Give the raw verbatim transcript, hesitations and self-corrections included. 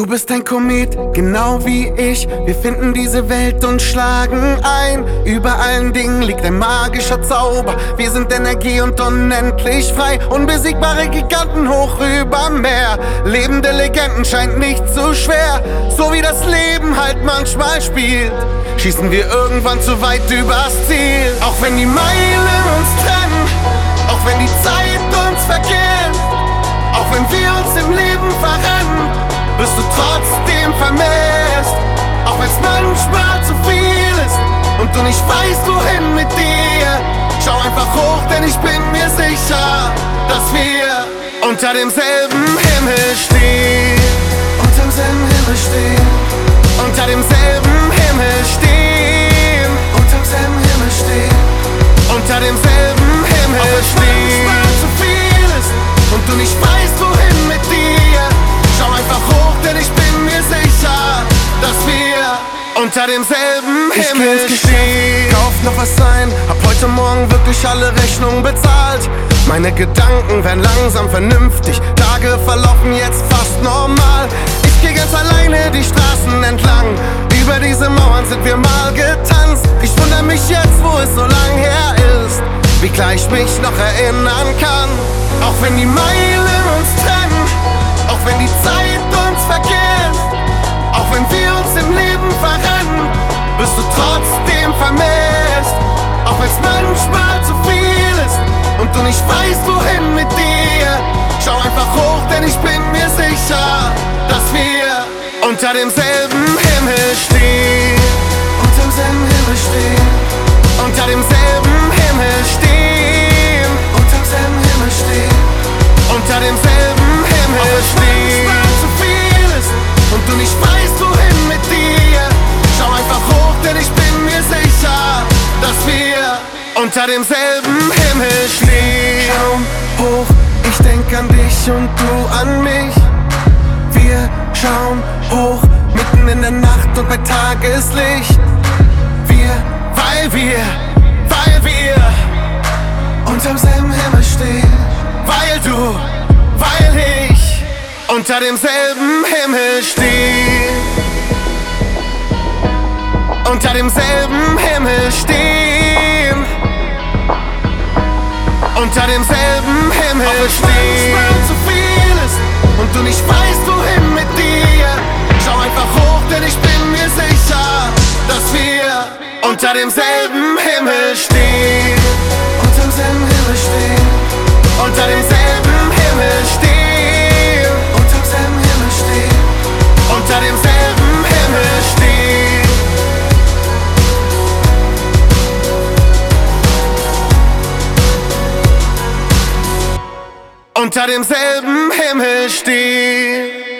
Du bist ein Komet, genau wie ich. Wir finden diese Welt und schlagen ein. Über allen Dingen liegt ein magischer Zauber. Wir sind Energie und unendlich frei. Unbesiegbare Giganten hoch überm Meer. Lebende Legenden scheint nicht so schwer. So wie das Leben halt manchmal spielt, schießen wir irgendwann zu weit übers Ziel. Auch wenn die Meilen uns trennen, auch wenn die Zeit uns vergeht, auch wenn wir uns im Leben verrennen, bist du trotzdem vermisst. Auch wenn's manchmal zu viel ist und du nicht weißt, wohin mit dir. Schau einfach hoch, denn ich bin mir sicher, dass wir unter demselben Himmel stehen. Unter demselben Himmel stehen. Unter demselben Himmel stehen. Unter demselben Himmel stehen. Unter demselben Himmel auch stehen. Auch wenn's manchmal zu viel ist und du nicht weißt, wohin mit dir. Schau einfach hoch, denn ich bin mir sicher, dass wir unter demselben ich Himmel stehen. Kauf noch was ein, hab heute Morgen wirklich alle Rechnungen bezahlt. Meine Gedanken werden langsam vernünftig, Tage verlaufen jetzt fast normal. Ich geh ganz alleine die Straßen entlang, über diese Mauern sind wir mal getanzt. Ich wundere mich jetzt, wo es so lang her ist, wie klar ich mich noch erinnern kann. Auch wenn die Meilen uns trennen, auch wenn die Zeit uns vergeht, auch wenn wir uns im Leben verrennen, bist du trotzdem vermisst. Auch wenn's manchmal zu viel ist und du nicht weißt, wohin mit dir. Schau einfach hoch, denn ich bin mir sicher, dass wir unter demselben Himmel stehen. Unter demselben Himmel stehen. Unter demselben Himmel stehen. Unter demselben Himmel stehen. Unter demselben Himmel stehen. Auch wenn's zu viel ist und du nicht weißt, wohin mit dir. Schau einfach hoch, denn ich bin mir sicher, dass wir unter demselben Himmel stehen. Schau hoch, ich denk an dich und du an mich. Wir schauen hoch, mitten in der Nacht und bei Tageslicht. Wir, weil wir, weil wir unterm selben Himmel stehen. Weil du, weil ich unter demselben Himmel stehe. Unter demselben Himmel stehen. Unter demselben Himmel auch stehen. Auch wenn es zu viel ist und du nicht weißt, wohin mit dir. Schau einfach hoch, denn ich bin mir sicher, dass wir unter demselben Himmel stehen. Unter demselben Himmel stehen. Unter demselben Himmel stehen. Unter demselben Himmel stehen. Unter demselben Himmel stehen. Unter demselben Himmel stehen.